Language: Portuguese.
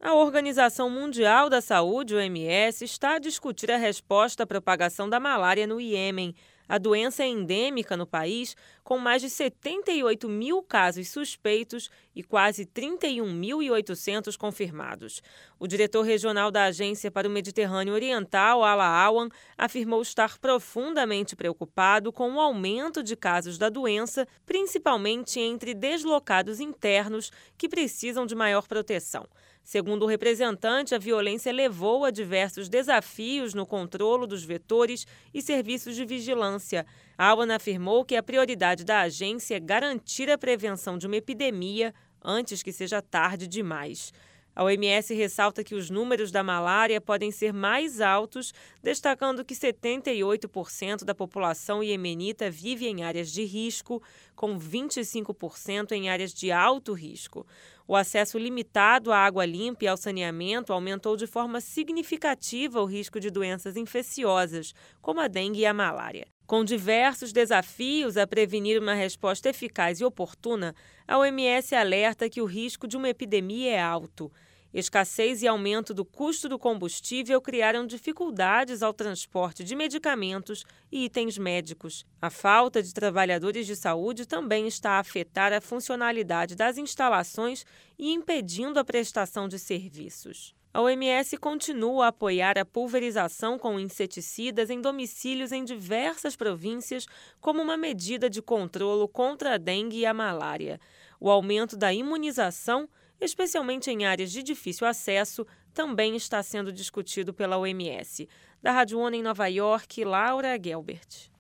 A Organização Mundial da Saúde, OMS, está a discutir a resposta à propagação da malária no Iêmen. A doença é endêmica no país, com mais de 78 mil casos suspeitos e quase 31.800 confirmados. O diretor regional da Agência para o Mediterrâneo Oriental, Ala Awan, afirmou estar profundamente preocupado com o aumento de casos da doença, principalmente entre deslocados internos que precisam de maior proteção. Segundo o representante, a violência levou a diversos desafios no controle dos vetores e serviços de vigilância. Awan afirmou que a prioridade da agência é garantir a prevenção de uma epidemia antes que seja tarde demais. A OMS ressalta que os números da malária podem ser mais altos, destacando que 78% da população iemenita vive em áreas de risco, com 25% em áreas de alto risco. O acesso limitado à água limpa e ao saneamento aumentou de forma significativa o risco de doenças infecciosas, como a dengue e a malária. Com diversos desafios a prevenir uma resposta eficaz e oportuna, a OMS alerta que o risco de uma epidemia é alto. Escassez e aumento do custo do combustível criaram dificuldades ao transporte de medicamentos e itens médicos. A falta de trabalhadores de saúde também está a afetar a funcionalidade das instalações e impedindo a prestação de serviços. A OMS continua a apoiar a pulverização com inseticidas em domicílios em diversas províncias como uma medida de controle contra a dengue e a malária. O aumento da imunização, especialmente em áreas de difícil acesso, também está sendo discutido pela OMS. Da Rádio ONU em Nova York, Laura Gelbert.